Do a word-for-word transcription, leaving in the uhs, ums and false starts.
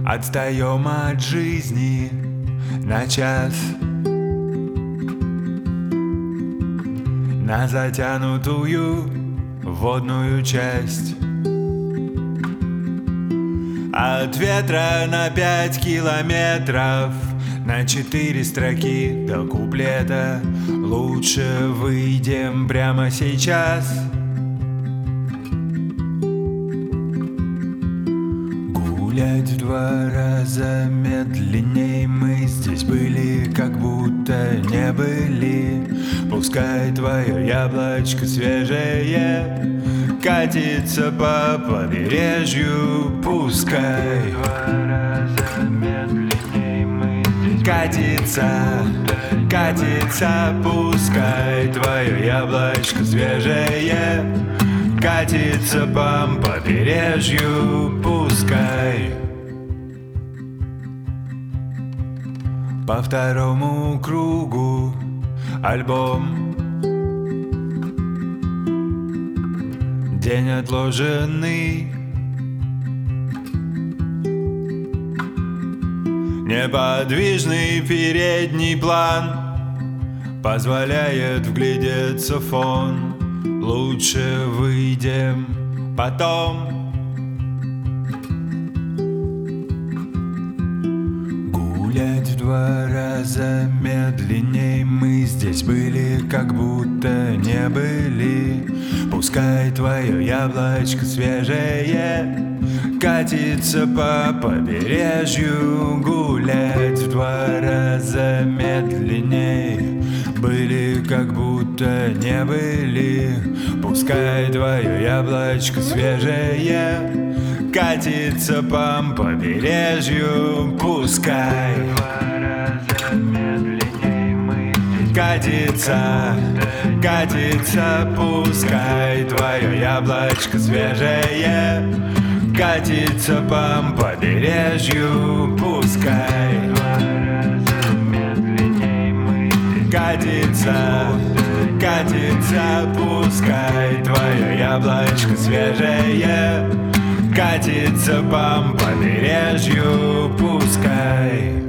Отстаем от жизни на час, на затянутую водную часть. От ветра на пять километров, на четыре строки до куплета. Лучше выйдем прямо сейчас. Гулять в два раза медленней мы здесь были, как будто не были. Пускай твое яблочко свежее катится по побережью, пускай катится, катится, пускай твое яблочко свежее катится по побережью, пускай. По второму кругу альбом, день отложенный, неподвижный передний план позволяет вглядеться в фон. Лучше выйдем потом. Гулять в два раза медленней мы здесь были, как будто не были. Пускай твое яблочко свежее катится по побережью. Гулять в два раза медленней были, как будто не были. Пускай твое яблочко свежее катится по побережью, пускай катится, катится, пускай твое яблочко свежее катится по побережью, пускай катится, катится, пускай твое яблочко свежее катится по побережью, пускай.